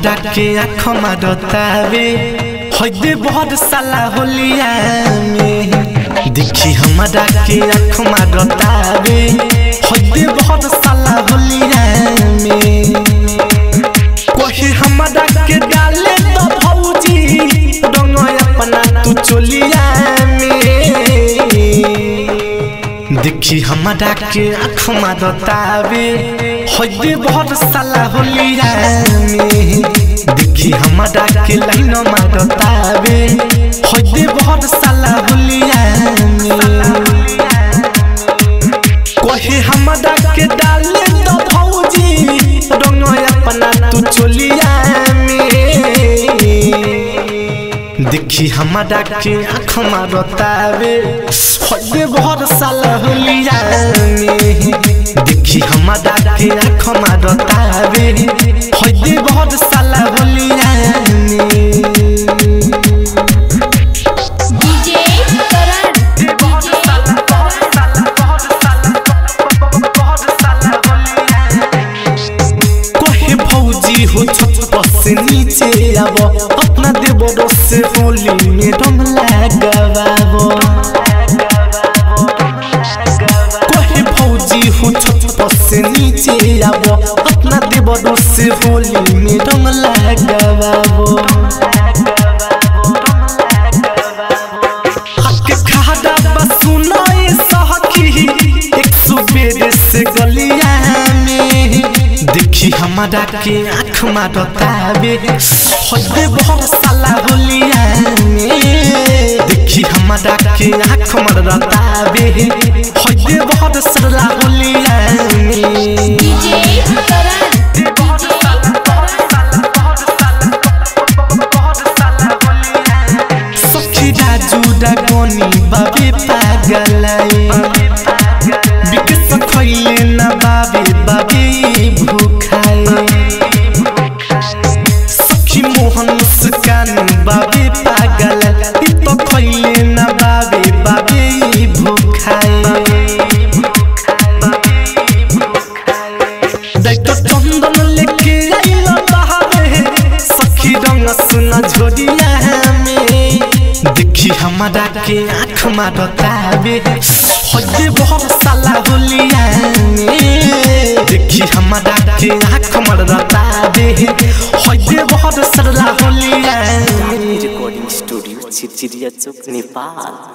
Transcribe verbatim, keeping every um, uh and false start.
हमारा के आँख मारतावे हदे बहुत साला होलिया में देखी हमारा के आँख मारतावे हदे बहुत साला होलिया में कोई हमारा के डाले तो भौजी रंग अपना तू चोलिया में देखी हमारा के आँख मारतावे हदे बहुत साला होलिया में देखी हमारा के लाइन मारतावे हदे बहुत साला होलिया में कोई हमारा के डाले तो भौजी रंग अपना तू चोलिया में देखी हमारा के आँख मारतावे हदे बहुत साला होलिया में देखी हमारा के आँख मारतावे हदे बहुत साला होलिया में डीजे करण बहुत साला बहुत साला बहुत साला बहुत साला होलिया कोई भौजी हो छत से नीचे आवो अपना देवरो से होली में रंग लगावो कोई भौजी हो छत से नीचे आवो अपना देवरो से होली में रंग लगावो हक खादा बसुनाए सहकी एक सुबेरे से गलिया में देखी हमारा के आँख मारतावे हदे बहुत साला होलिया में देखी हमारा के आँख मारतावे हदे बहुत साला होलिया में डीजे करण बहुत साला बहुत साला बहुत साला बहुत साला होलिया सखी राजू डागोनी बाबे पागलाई बिकस खइले ना बाबे बाबे भूखाए सखी मोहन मुस्कान बाबे पागल इ तो खइले ना बाबे बाबे भूखाए दैतो चंदन लेके आइलो बहावे सखी रंग सुना झोरिया में देखी हमारा के आँख मारतावे हदे बहुत साला होलिया में देखी हमारा के आँख मारतावे हदे बहुत साला होलिया में रिकॉर्डिंग स्टूडियो चिरचिरिया चौक नेपाल।